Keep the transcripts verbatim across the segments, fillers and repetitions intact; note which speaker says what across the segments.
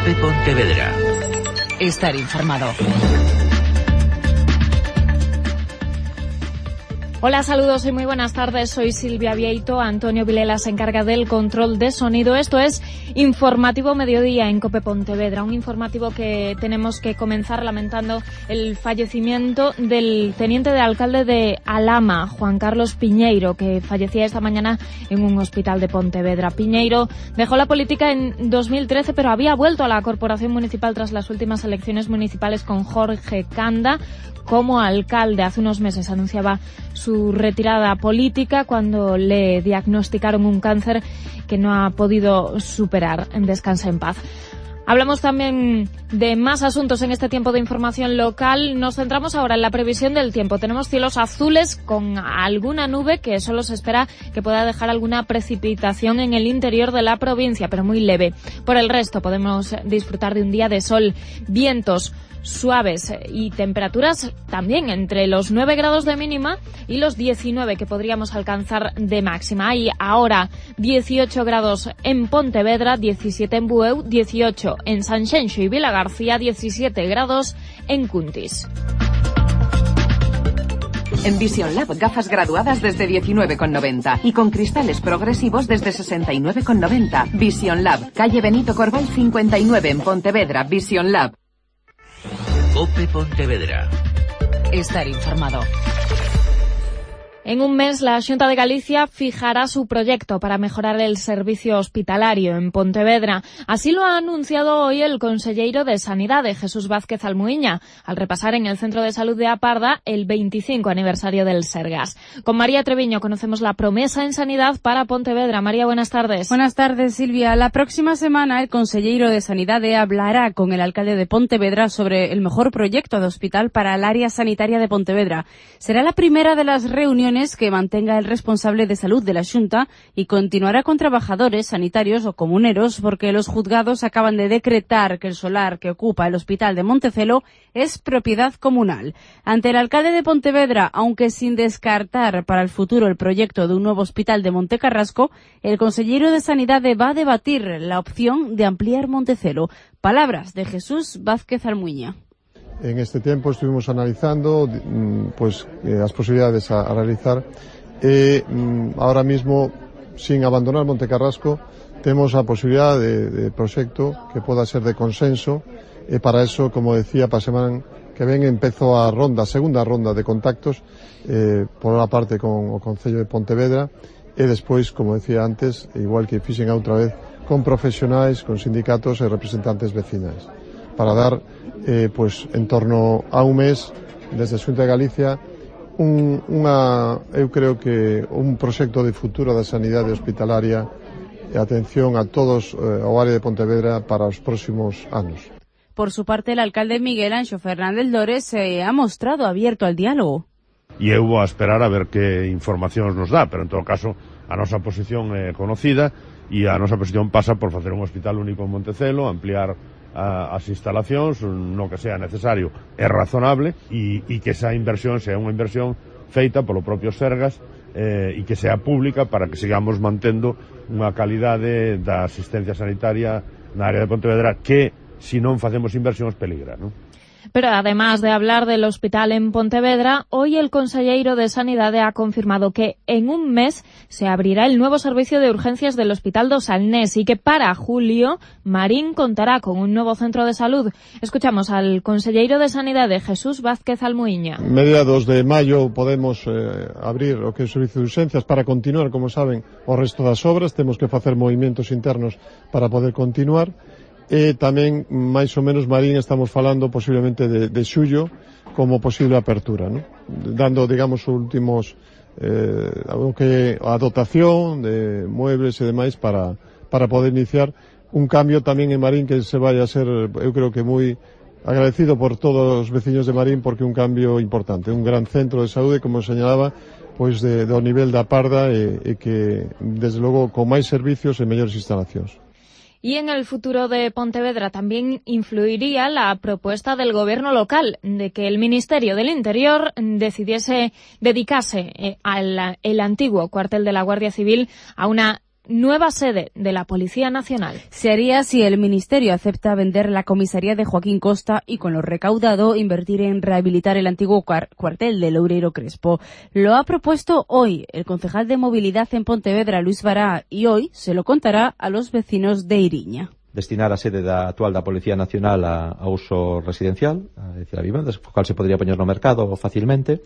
Speaker 1: COPE Pontevedra.
Speaker 2: Estar informado. Hola, saludos y muy buenas tardes. Soy Silvia Vieito. Antonio Vilela se encarga del control de sonido. Esto es Informativo Mediodía en COPE Pontevedra. Un informativo que tenemos que comenzar lamentando el fallecimiento del teniente de alcalde de Alhama, Juan Carlos Piñeiro, que fallecía esta mañana en un hospital de Pontevedra. Piñeiro dejó la política en dos mil trece, pero había vuelto a la corporación municipal tras las últimas elecciones municipales con Jorge Canda como alcalde. Hace unos meses anunciaba su retirada política cuando le diagnosticaron un cáncer que no ha podido superar. Descansa en paz. Hablamos también de más asuntos en este tiempo de información local. Nos centramos ahora en la previsión del tiempo. Tenemos cielos azules con alguna nube que solo se espera que pueda dejar alguna precipitación en el interior de la provincia, pero muy leve. Por el resto podemos disfrutar de un día de sol, vientos suaves y temperaturas también entre los nueve grados de mínima y los diecinueve que podríamos alcanzar de máxima. Hay ahora dieciocho grados en Pontevedra, diecisiete en Bueu, dieciocho en Sanxenxo y Vilagarcía, diecisiete grados en Cuntis.
Speaker 3: En Vision Lab, gafas graduadas desde diecinueve con noventa y con cristales progresivos desde sesenta y nueve con noventa. Vision Lab, calle Benito Corbal cincuenta y nueve en Pontevedra. Vision Lab.
Speaker 1: COPE Pontevedra.
Speaker 2: Estar informado. En un mes, la Xunta de Galicia fijará su proyecto para mejorar el servicio hospitalario en Pontevedra. Así lo ha anunciado hoy el conselleiro de Sanidade, Jesús Vázquez Almuíña, al repasar en el Centro de Salud de A Parda el veinticinco aniversario del Sergas. Con María Treviño conocemos la promesa en sanidad para Pontevedra. María, buenas tardes.
Speaker 4: Buenas tardes, Silvia. La próxima semana el conselleiro de Sanidade hablará con el alcalde de Pontevedra sobre el mejor proyecto de hospital para el área sanitaria de Pontevedra. Será la primera de las reuniones que mantenga el responsable de salud de la Xunta y continuará con trabajadores sanitarios o comuneros porque los juzgados acaban de decretar que el solar que ocupa el hospital de Montecelo es propiedad comunal. Ante el alcalde de Pontevedra, aunque sin descartar para el futuro el proyecto de un nuevo hospital de Montecarrasco, el consejero de Sanidad va a debatir la opción de ampliar Montecelo. Palabras de Jesús Vázquez Almuíña.
Speaker 5: En este tiempo estuvimos analizando pues eh, as posibilidades a, a realizar e mm, ahora mismo, sin abandonar Montecarrasco, temos a posibilidad de, de proxecto que poda ser de consenso e para eso, como decía, para a semana que ven empezo a ronda, a segunda ronda de contactos eh, por unha parte con o Concello de Pontevedra e despois, como decía antes, igual que fixen a outra vez, con profesionais, con sindicatos e representantes vecinais, para dar eh, pues en torno a un mes desde a Xunta de Galicia un, unha, eu creo que un proxecto de futuro da sanidade hospitalaria e atención a todos eh, ao área de Pontevedra para os próximos anos.
Speaker 4: Por su parte, el alcalde Miguel Anxo Fernández Lores se ha mostrado abierto al diálogo.
Speaker 6: E eu vou a esperar a ver que informacións nos dá, pero en todo caso a nosa posición é conocida e a nosa posición pasa por facer un hospital único en Montecelo, ampliar a, as instalacións, no que sea necesario, é razonable e, e que esa inversión sea unha inversión feita polo propio Sergas eh, e que sea pública para que sigamos mantendo unha calidade da asistencia sanitaria na área de Pontevedra que, se non facemos inversións, peligra, non?
Speaker 2: Pero además de hablar del hospital en Pontevedra, hoy el conselleiro de Sanidade ha confirmado que en un mes se abrirá el nuevo servicio de urgencias del Hospital do Salnés y que para julio Marín contará con un nuevo centro de salud. Escuchamos al conselleiro de Sanidade, Jesús Vázquez Almuíña.
Speaker 5: Mediados de maio podemos eh, abrir o que é o servicio de urgencias para continuar, como saben, o resto das obras. Temos que facer movimentos internos para poder continuar. E tamén, máis ou menos, Marín, estamos falando posiblemente de, de xullo como posible apertura, ¿no? Dando, digamos, os últimos eh, algo que a dotación de muebles e demais para, para poder iniciar un cambio tamén en Marín que se vai a ser, eu creo que moi agradecido por todos os veciños de Marín, porque un cambio importante, un gran centro de saúde, como señalaba, pois de, do nivel da Parda e, e que, desde logo, con máis servicios e mellores instalacións.
Speaker 2: Y en el futuro de Pontevedra también influiría la propuesta del gobierno local de que el Ministerio del Interior decidiese dedicarse al el antiguo cuartel de la Guardia Civil a una nueva sede de la Policía Nacional.
Speaker 4: Se haría si el Ministerio acepta vender la comisaría de Joaquín Costa y con lo recaudado invertir en rehabilitar el antiguo cuartel de Loureiro Crespo. Lo ha propuesto hoy el concejal de Movilidad en Pontevedra, Luis Bará, y hoy se lo contará a los vecinos de Iriña.
Speaker 7: Destinar a sede da actual da Policía Nacional a, a uso residencial, a decir, a vivendas, o cual se podría poñer no mercado facilmente,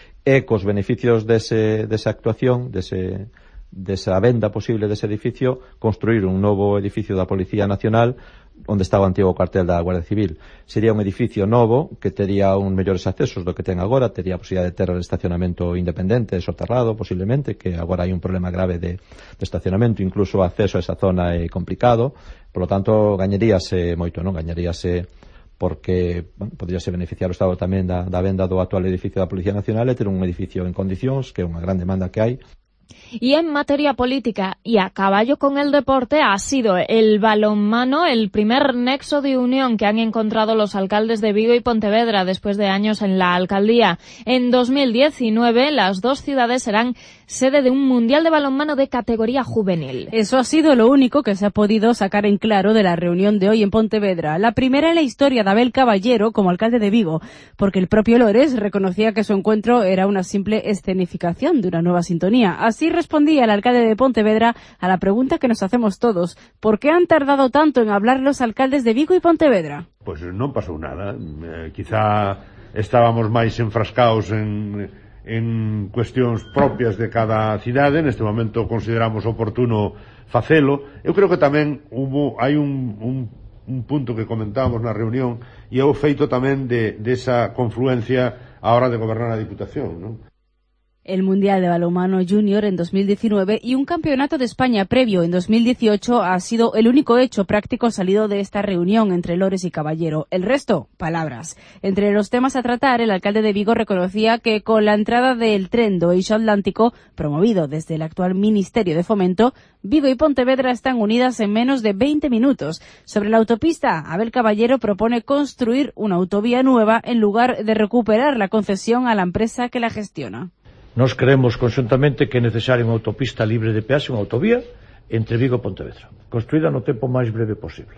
Speaker 7: e cos beneficios dese, desa actuación, dese, desa venda posible dese edificio, construir un novo edificio da Policía Nacional onde está o antigo cuartel da Guardia Civil. Sería un edificio novo que tería un mellores accesos do que ten agora, tería a posibilidad de ter el estacionamento independente, soterrado posiblemente, que agora hai un problema grave de, de estacionamento, incluso o acceso a esa zona é complicado. Por lo tanto, gañaríase moito, non? Gañaríase porque, bueno, podríase beneficiar o Estado tamén da, da venda do actual edificio da Policía Nacional e ter un edificio en condicións, que é unha gran demanda que hai.
Speaker 2: Y en materia política y a caballo con el deporte ha sido el balonmano el primer nexo de unión que han encontrado los alcaldes de Vigo y Pontevedra después de años en la alcaldía. En dos mil diecinueve las dos ciudades serán sede de un mundial de balonmano de categoría juvenil.
Speaker 4: Eso ha sido lo único que se ha podido sacar en claro de la reunión de hoy en Pontevedra. La primera en la historia de Abel Caballero como alcalde de Vigo, porque el propio Lores reconocía que su encuentro era una simple escenificación de una nueva sintonía. Así respondía el alcalde de Pontevedra a la pregunta que nos hacemos todos: ¿por qué han tardado tanto en hablar los alcaldes de Vigo y Pontevedra?
Speaker 6: Pois pues non pasou nada. Eh, quizá estábamos máis enfrascados en, en cuestións propias de cada cidade. Neste momento consideramos oportuno facelo. Eu creo que tamén hubo, hai un, un, un punto que comentábamos na reunión, e é o feito tamén de, de esa confluencia a hora de gobernar a Diputación, non?
Speaker 4: El Mundial de Balonmano Junior en dos mil diecinueve y un Campeonato de España previo en dos mil dieciocho ha sido el único hecho práctico salido de esta reunión entre Lores y Caballero. El resto, palabras. Entre los temas a tratar, el alcalde de Vigo reconocía que con la entrada del tren do Eixo Atlántico, promovido desde el actual Ministerio de Fomento, Vigo y Pontevedra están unidas en menos de veinte minutos. Sobre la autopista, Abel Caballero propone construir una autovía nueva en lugar de recuperar la concesión a la empresa que la gestiona.
Speaker 8: Nós creemos conxuntamente que é necesaria unha autopista libre de peaxe, unha autovía, entre Vigo e Pontevedra, construída no tempo máis breve posible.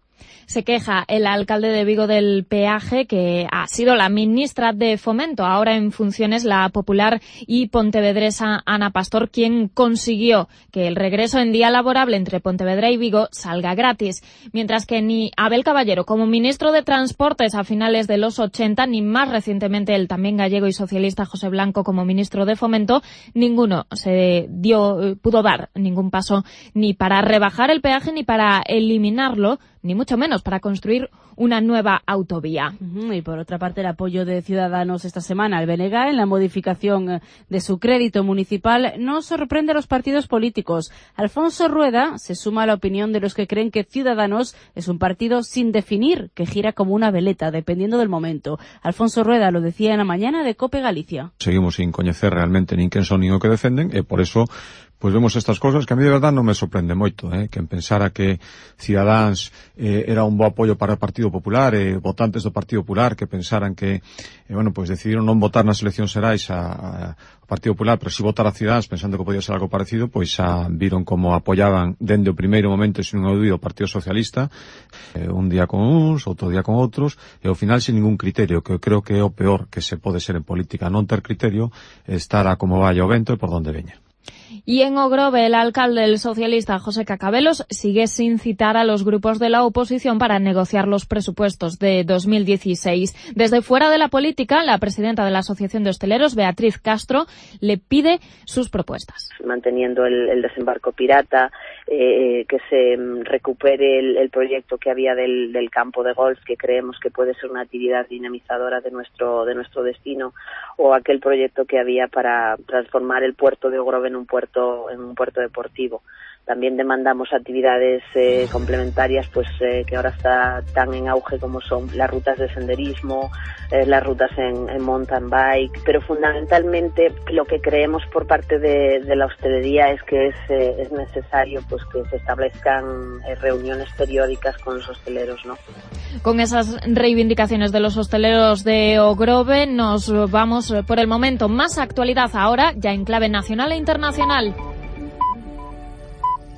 Speaker 2: Se queja el alcalde de Vigo del peaje, que ha sido la ministra de Fomento, ahora en funciones la popular y pontevedresa Ana Pastor, quien consiguió que el regreso en día laborable entre Pontevedra y Vigo salga gratis, mientras que ni Abel Caballero como ministro de Transportes a finales de los ochenta, ni más recientemente el también gallego y socialista José Blanco como ministro de Fomento, ninguno se dio, pudo dar ningún paso ni para rebajar el peaje ni para eliminarlo, ni mucho menos para construir una nueva autovía.
Speaker 4: Uh-huh. Y por otra parte, el apoyo de Ciudadanos esta semana al B N G en la modificación de su crédito municipal no sorprende a los partidos políticos. Alfonso Rueda se suma a la opinión de los que creen que Ciudadanos es un partido sin definir, que gira como una veleta, dependiendo del momento. Alfonso Rueda lo decía en la mañana de COPE Galicia.
Speaker 9: Seguimos sin coñecer realmente nin quen son nin o que defenden, e por eso pois vemos estas cosas que a mí de verdade non me sorprende moito, eh? Quen pensara que Cidadáns eh, era un bo apoio para o Partido Popular, e eh, votantes do Partido Popular que pensaran que, eh, bueno, pois decidiron non votar nas eleccións xerais a, a, a Partido Popular, pero si votar a Cidadáns pensando que podía ser algo parecido, pois xa viron como apoyaban dende o primeiro momento sin unha dúbida o Partido Socialista, eh, un día con uns, outro día con outros, e ao final sin ningún criterio, que eu creo que é o peor que se pode ser en política, non ter criterio, estar a como vaya o vento e por donde veña.
Speaker 2: Y en Ogrove, el alcalde del socialista José Cacabelos sigue sin citar a los grupos de la oposición para negociar los presupuestos de dos mil dieciséis. Desde fuera de la política, la presidenta de la Asociación de Hosteleros, Beatriz Castro, le pide sus propuestas.
Speaker 10: Manteniendo el, el desembarco pirata, eh, que se recupere el, el proyecto que había del, del campo de golf, que creemos que puede ser una actividad dinamizadora de nuestro, de nuestro destino, o aquel proyecto que había para transformar el puerto de Ogrove en un puerto en un puerto deportivo. También demandamos actividades eh, complementarias, pues eh, que ahora está tan en auge como son las rutas de senderismo, eh, las rutas en, en mountain bike, pero fundamentalmente lo que creemos por parte de, de la hostelería es que es, eh, es necesario pues que se establezcan eh, reuniones periódicas con los hosteleros, ¿no?
Speaker 2: Con esas reivindicaciones de los hosteleros de Ogrove nos vamos por el momento. Más actualidad ahora, ya en clave nacional e internacional.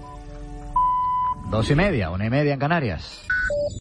Speaker 11: Dos y media, una y media en Canarias.